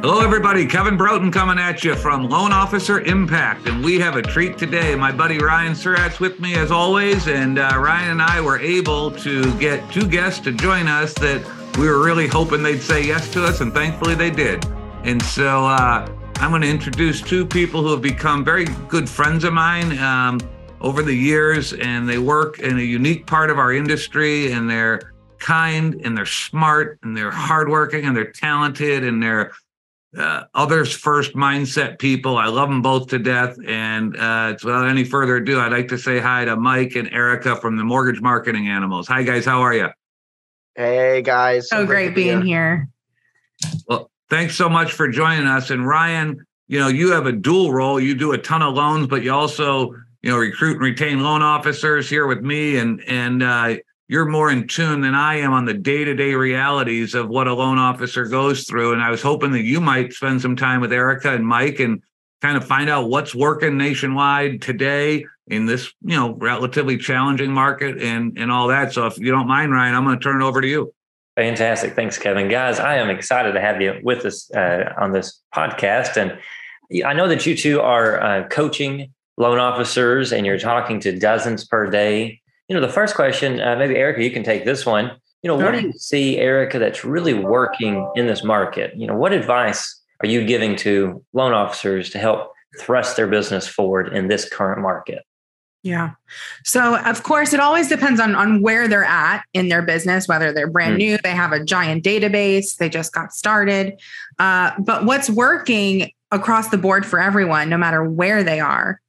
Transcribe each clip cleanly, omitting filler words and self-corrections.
Hello, everybody. Kevin Broughton coming at you from Loan Officer Impact. And we have a treat today. My buddy Ryan Surratt's with me as always. And Ryan and I were able to get two guests to join us that we were really hoping they'd say yes to us. And thankfully they did. And so I'm going to introduce two people who have become very good friends of mine over the years. And they work in a unique part of our industry. And they're kind and they're smart and they're hardworking and they're talented and they're others first mindset people. I love them both to death. And without any further ado, I'd like to say hi to Mike and Erica from the Mortgage Marketing Animals. Hi, guys. How are you? Hey, guys. So great being here. Well, thanks so much for joining us. And Ryan, you have a dual role. You do a ton of loans, but you also, recruit and retain loan officers here with me. And you're more in tune than I am on the day-to-day realities of what a loan officer goes through. And I was hoping that you might spend some time with Erica and Mike and kind of find out what's working nationwide today in this, relatively challenging market and all that. So if you don't mind, Ryan, I'm going to turn it over to you. Fantastic. Thanks, Kevin. Guys, I am excited to have you with us on this podcast. And I know that you two are coaching loan officers and you're talking to dozens per day. The first question, maybe Erica, you can take this one. What do you see, Erica, that's really working in this market? What advice are you giving to loan officers to help thrust their business forward in this current market? Yeah. So of course, it always depends on where they're at in their business, whether they're brand new, they have a giant database, they just got started. But what's working across the board for everyone, no matter where they are,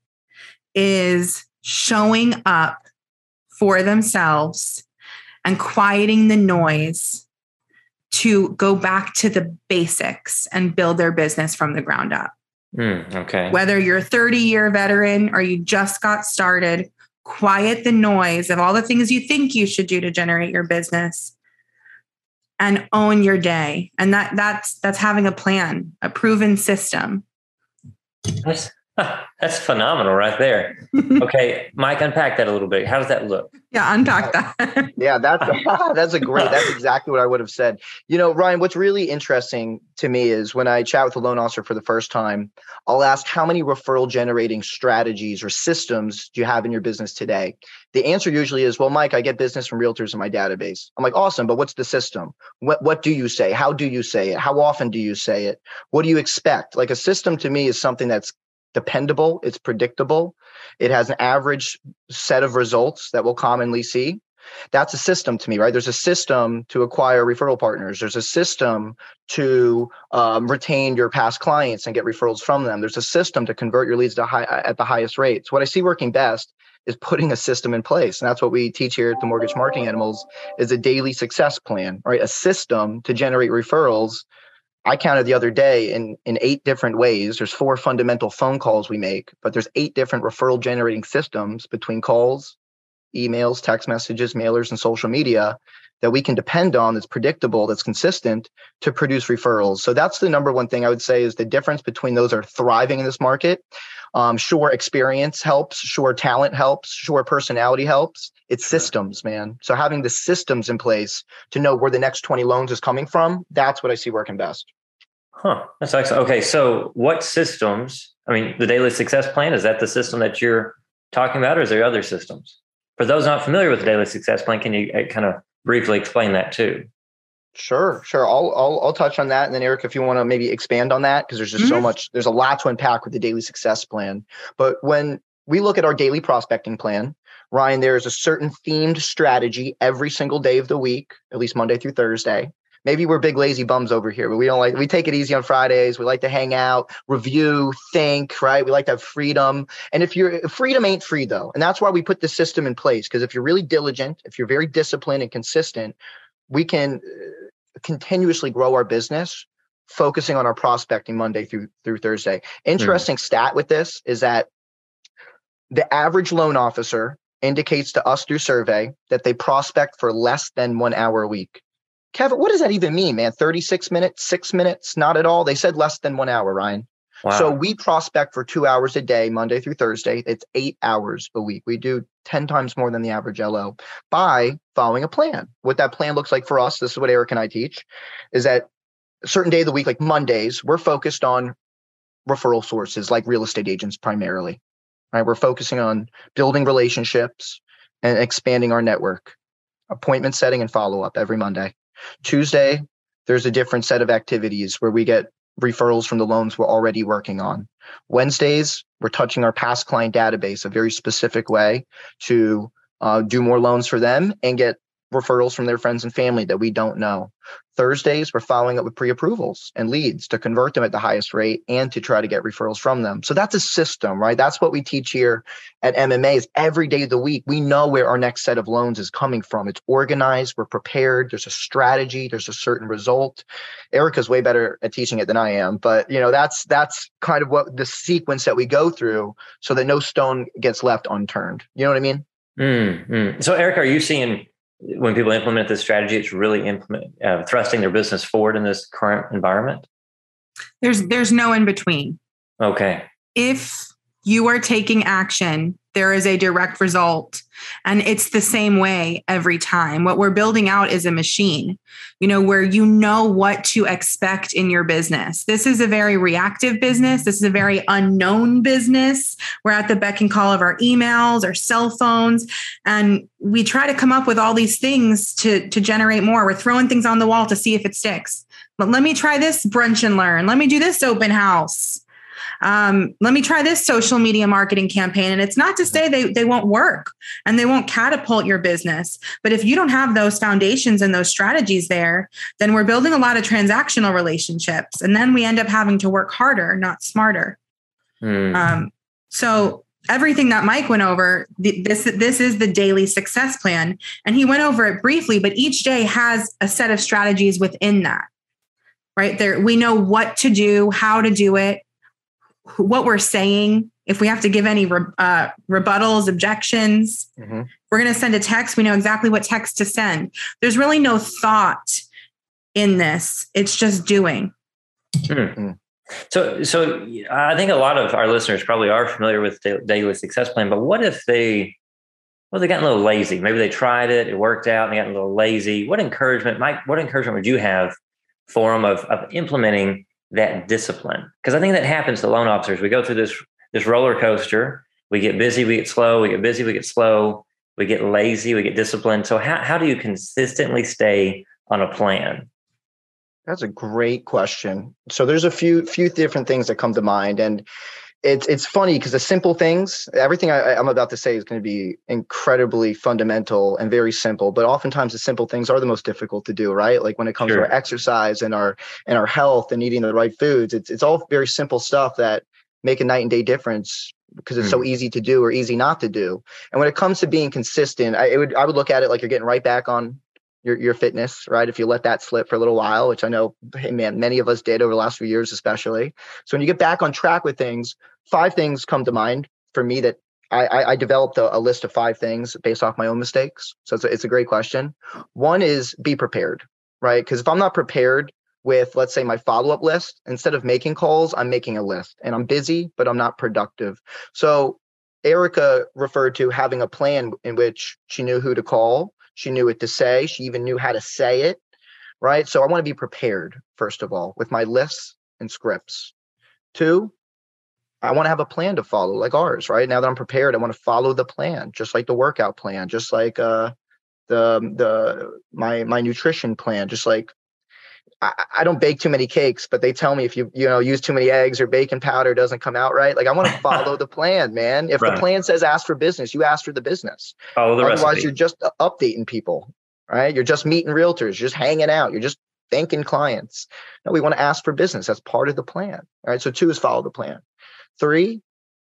is showing up for themselves and quieting the noise to go back to the basics and build their business from the ground up. Okay. Whether you're a 30-year veteran or you just got started, quiet the noise of all the things you think you should do to generate your business and own your day. And that's having a plan, a proven system. That's phenomenal right there. Okay, Mike, unpack that a little bit. How does that look? Yeah, unpack that. Yeah, that's exactly what I would have said. Ryan, what's really interesting to me is when I chat with a loan officer for the first time, I'll ask how many referral generating strategies or systems do you have in your business today? The answer usually is, well, Mike, I get business from realtors in my database. I'm like, awesome, but what's the system? What do you say? How do you say it? How often do you say it? What do you expect? Like a system to me is something that's dependable, it's predictable, it has an average set of results that we'll commonly see. That's a system to me, right? There's a system to acquire referral partners. There's a system to retain your past clients and get referrals from them. There's a system to convert your leads at the highest rates. What I see working best is putting a system in place. And that's what we teach here at the Mortgage Marketing Animals is a daily success plan, right? A system to generate referrals. I counted the other day in 8 different ways. There's 4 fundamental phone calls we make, but there's 8 different referral generating systems between calls, emails, text messages, mailers, and social media that we can depend on that's predictable, that's consistent to produce referrals. So that's the number one thing I would say is the difference between those are thriving in this market. Sure, experience helps. Sure, talent helps. Sure, personality helps. It's systems, man. So having the systems in place to know where the next 20 loans is coming from, that's what I see working best. That's excellent. Okay, so what systems, the daily success plan, is that the system that you're talking about, or is there other systems? For those not familiar with the daily success plan, can you kind of briefly explain that too? Sure. I'll touch on that. And then Eric, if you want to maybe expand on that, because there's just so much, there's a lot to unpack with the daily success plan. But when we look at our daily prospecting plan, Ryan, there's a certain themed strategy every single day of the week, at least Monday through Thursday. Maybe we're big lazy bums over here, but we take it easy on Fridays. We like to hang out, review, think, right? We like to have freedom. And freedom ain't free though. And that's why we put the system in place. Because if you're really diligent, if you're very disciplined and consistent, we can continuously grow our business, focusing on our prospecting Monday through Thursday. Interesting stat with this is that the average loan officer indicates to us through survey that they prospect for less than 1 hour a week. Kevin, what does that even mean, man? 36 minutes, 6 minutes? Not at all. They said less than 1 hour, Ryan. Wow. So we prospect for 2 hours a day, Monday through Thursday. It's 8 hours a week. We do 10 times more than the average LO by following a plan. What that plan looks like for us, this is what Eric and I teach, is that a certain day of the week, like Mondays, we're focused on referral sources like real estate agents primarily, right? We're focusing on building relationships and expanding our network, appointment setting and follow-up every Monday. Tuesday, there's a different set of activities where we get referrals from the loans we're already working on. Wednesdays, we're touching our past client database a very specific way to do more loans for them and get referrals from their friends and family that we don't know. Thursdays, we're following up with pre-approvals and leads to convert them at the highest rate and to try to get referrals from them. So that's a system, right? That's what we teach here at MMA is every day of the week, we know where our next set of loans is coming from. It's organized, we're prepared, there's a strategy, there's a certain result. Erica's way better at teaching it than I am, but that's kind of what the sequence that we go through so that no stone gets left unturned. You know what I mean? Mm-hmm. So Erica, are you seeing when people implement this strategy, it's really thrusting their business forward in this current environment? There's no in between. Okay. If you are taking action, there is a direct result. And it's the same way every time. What we're building out is a machine, where you know what to expect in your business. This is a very reactive business. This is a very unknown business. We're at the beck and call of our emails, our cell phones, and we try to come up with all these things to generate more. We're throwing things on the wall to see if it sticks. But let me try this brunch and learn. Let me do this open house. Let me try this social media marketing campaign. And it's not to say they won't work and they won't catapult your business. But if you don't have those foundations and those strategies there, then we're building a lot of transactional relationships. And then we end up having to work harder, not smarter. So everything that Mike went over, this is the daily success plan. And he went over it briefly, but each day has a set of strategies within that, right? There, we know what to do, how to do it, what we're saying. If we have to give any rebuttals, objections, we're going to send a text. We know exactly what text to send. There's really no thought in this. It's just doing. So I think a lot of our listeners probably are familiar with the daily success plan, but what if they got a little lazy? Maybe they tried it, it worked out, and they got a little lazy. What encouragement would you have for them of implementing that discipline? Because I think that happens to loan officers. We go through this roller coaster. We get busy, we get slow, we get busy, we get slow, we get lazy, we get disciplined. So how do you consistently stay on a plan? That's a great question. So there's a few different things that come to mind. And it's funny because the simple things, everything I'm about to say is going to be incredibly fundamental and very simple, but oftentimes the simple things are the most difficult to do, right? Like when it comes to our exercise and our health and eating the right foods, it's all very simple stuff that make a night and day difference because it's so easy to do or easy not to do. And when it comes to being consistent, I would look at it like you're getting right back on your fitness, right? If you let that slip for a little while, which I know, hey man, many of us did over the last few years, especially. So when you get back on track with things, 5 things come to mind for me that I developed a list of 5 things based off my own mistakes. So it's a great question. One is be prepared, right? Because if I'm not prepared with, let's say, my follow-up list, instead of making calls, I'm making a list and I'm busy, but I'm not productive. So Erica referred to having a plan in which she knew who to call. She knew what to say. She even knew how to say it, right? So I want to be prepared, first of all, with my lists and scripts. 2, I want to have a plan to follow like ours, right? Now that I'm prepared, I want to follow the plan, just like the workout plan, just like my nutrition plan, just like I don't bake too many cakes, but they tell me if you use too many eggs or baking powder, it doesn't come out right. Like I want to follow the plan, man. If the plan says ask for business, you ask for the business. Otherwise, recipe. You're just updating people, right? You're just meeting realtors, you're just hanging out, you're just thanking clients. No, we want to ask for business. That's part of the plan. All right. So 2 is follow the plan. 3,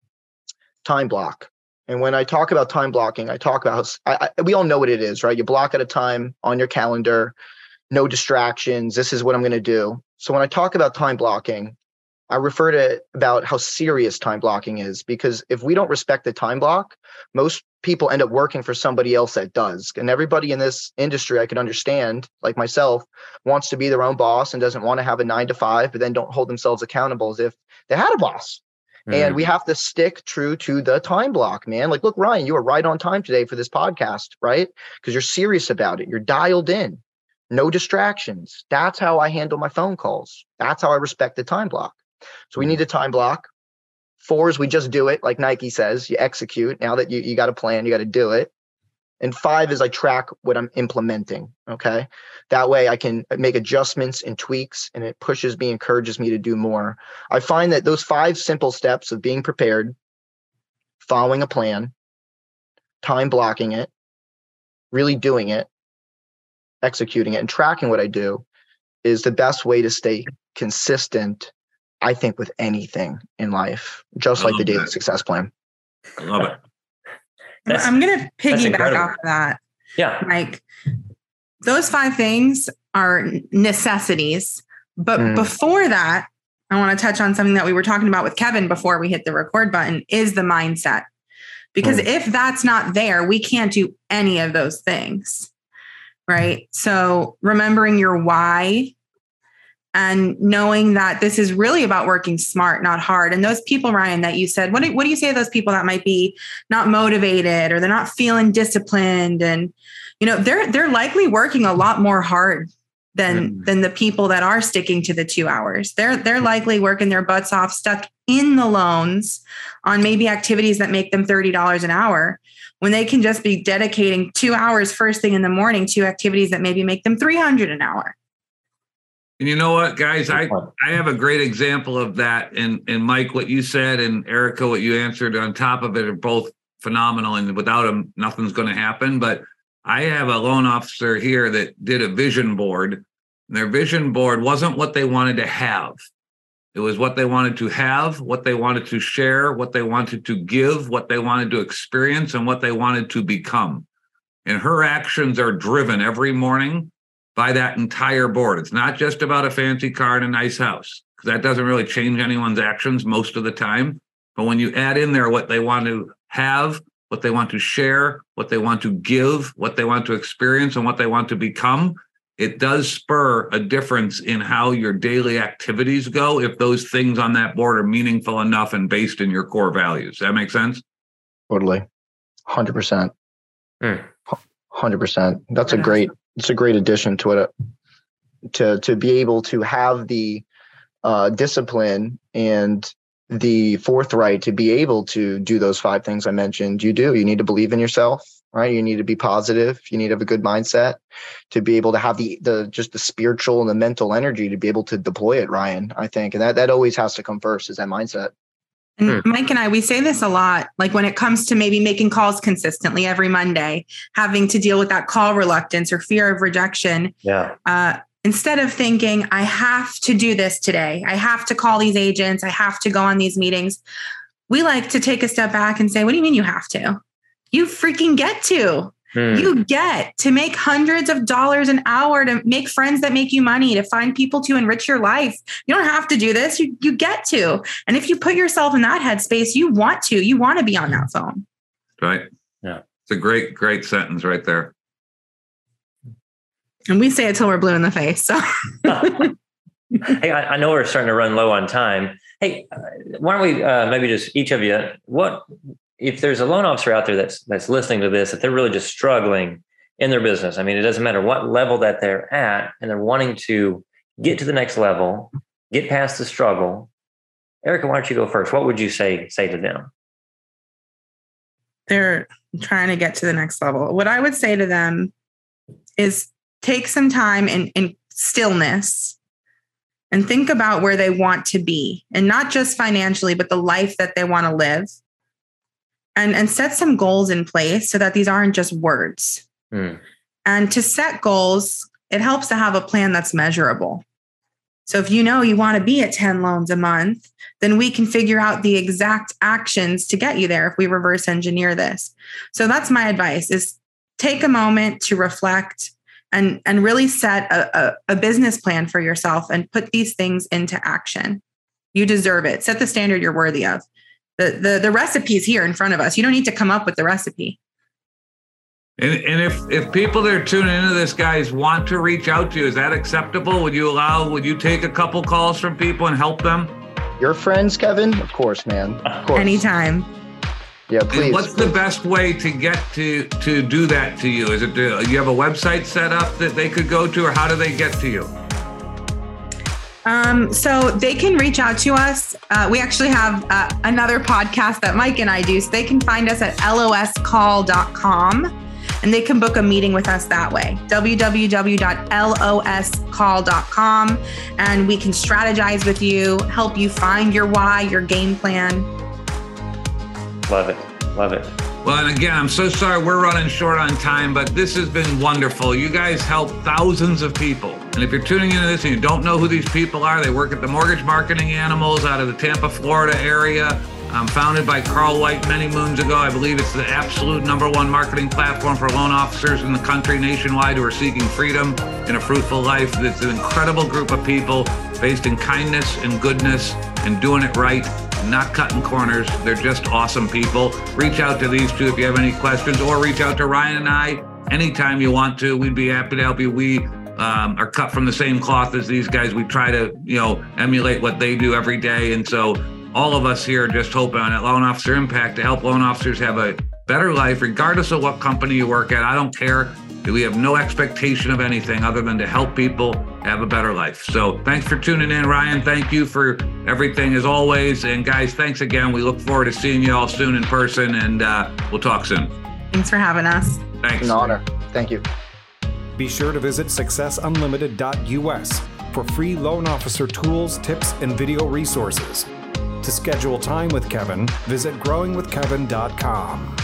time block. And when I talk about time blocking, I talk about we all know what it is, right? You block at a time on your calendar. No distractions. This is what I'm going to do. So when I talk about time blocking, I refer to about how serious time blocking is, because if we don't respect the time block, most people end up working for somebody else that does. And everybody in this industry, I could understand, like myself, wants to be their own boss and doesn't want to have a 9 to 5, but then don't hold themselves accountable as if they had a boss. And we have to stick true to the time block, man. Like, look, Ryan, you were right on time today for this podcast, right? Because you're serious about it. You're dialed in. No distractions. That's how I handle my phone calls. That's how I respect the time block. So we need a time block. 4 is we just do it. Like Nike says, you execute. Now that you got a plan, you got to do it. And 5 is I track what I'm implementing. Okay. That way I can make adjustments and tweaks, and it pushes me, encourages me to do more. I find that those 5 simple steps of being prepared, following a plan, time blocking it, really doing it, executing it, and tracking what I do is the best way to stay consistent, I think, with anything in life, just like the daily success plan. I love it. I'm going to piggyback off of that. Yeah. Like, those 5 things are necessities. But before that, I want to touch on something that we were talking about with Kevin before we hit the record button, is the mindset. Because if that's not there, we can't do any of those things. Right. So remembering your why and knowing that this is really about working smart, not hard. And those people, Ryan, that you said, what do you say to those people that might be not motivated, or they're not feeling disciplined? And, they're likely working a lot more hard than the people that are sticking to the 2 hours. They're likely working their butts off, stuck in the loans on maybe activities that make them $30 an hour, when they can just be dedicating 2 hours first thing in the morning to activities that maybe make them $300 an hour. And you know what, guys, I have a great example of that. And Mike, what you said, and Erica, what you answered on top of it, are both phenomenal. And without them, nothing's going to happen. But I have a loan officer here that did a vision board. And their vision board wasn't what they wanted to have. It was what they wanted to have, what they wanted to share, what they wanted to give, what they wanted to experience, and what they wanted to become. And her actions are driven every morning by that entire board. It's not just about a fancy car and a nice house, because that doesn't really change anyone's actions most of the time. But when you add in there what they want to have, what they want to share, what they want to give, what they want to experience, and what they want to become, it does spur a difference in how your daily activities go, if those things on that board are meaningful enough and based in your core values. Does that make sense? Totally. 100%. 100%. It's a great addition to it, to be able to have the discipline and the forthright to be able to do those 5 things I mentioned. You need to believe in yourself, right? You need to be positive. You need to have a good mindset to be able to have just the spiritual and the mental energy to be able to deploy it, Ryan, I think. And that always has to come first, is that mindset. And Mike and I, we say this a lot, like when it comes to maybe making calls consistently every Monday, having to deal with that call reluctance or fear of rejection. Yeah. Instead of thinking, I have to do this today, I have to call these agents, I have to go on these meetings, we like to take a step back and say, what do you mean you have to? You freaking get to. You get to make hundreds of dollars an hour, to make friends that make you money, to find people to enrich your life. You don't have to do this. You get to. And if you put yourself in that headspace, you want to be on that phone. Right. Yeah. It's a great, great sentence right there. And we say it till we're blue in the face. So, hey, I know we're starting to run low on time. Hey, why don't we maybe just each of you, if there's a loan officer out there that's listening to this, that they're really just struggling in their business. I mean, it doesn't matter what level that they're at, and they're wanting to get to the next level, get past the struggle. Erica, why don't you go first? What would you say to them? They're trying to get to the next level. What I would say to them is take some time in stillness and think about where they want to be, and not just financially, but the life that they want to live. And set some goals in place so that these aren't just words. And to set goals, it helps to have a plan that's measurable. So if you know you want to be at 10 loans a month, then we can figure out the exact actions to get you there if we reverse engineer this. So that's my advice, is take a moment to reflect and really set a business plan for yourself and put these things into action. You deserve it. Set the standard you're worthy of. The recipe is here in front of us. You don't need to come up with the recipe. And if people that are tuning into this, guys, want to reach out to you, is that acceptable? Would you take a couple calls from people and help them? Your friends, Kevin? Of course, man. Of course. Anytime. Yeah, please. And what's the best way to get to do that to you? Is it do you have a website set up that they could go to, or how do they get to you? So they can reach out to us. We actually have another podcast that Mike and I do. So they can find us at loscall.com and they can book a meeting with us that way. www.loscall.com. And we can strategize with you, help you find your why, your game plan. Love it. Love it. Well, and again, I'm so sorry we're running short on time, but this has been wonderful. You guys help thousands of people. And if you're tuning into this and you don't know who these people are, they work at the Mortgage Marketing Animals out of the Tampa, Florida area. Founded by Carl White many moons ago. I believe it's the absolute #1 marketing platform for loan officers in the country nationwide who are seeking freedom and a fruitful life. It's an incredible group of people based in kindness and goodness and doing it right, not cutting corners. They're just awesome people. Reach out to these two if you have any questions, or reach out to Ryan and I anytime you want to. We'd be happy to help you. We are cut from the same cloth as these guys. We try to, emulate what they do every day. And so all of us here are just hoping at Loan Officer Impact to help loan officers have a better life, regardless of what company you work at. I don't care. We have no expectation of anything other than to help people have a better life. So thanks for tuning in, Ryan. Thank you for everything as always. And guys, thanks again. We look forward to seeing you all soon in person, and we'll talk soon. Thanks for having us. Thanks. It's an honor. Thank you. Be sure to visit successunlimited.us for free loan officer tools, tips, and video resources. To schedule time with Kevin, visit growingwithkevin.com.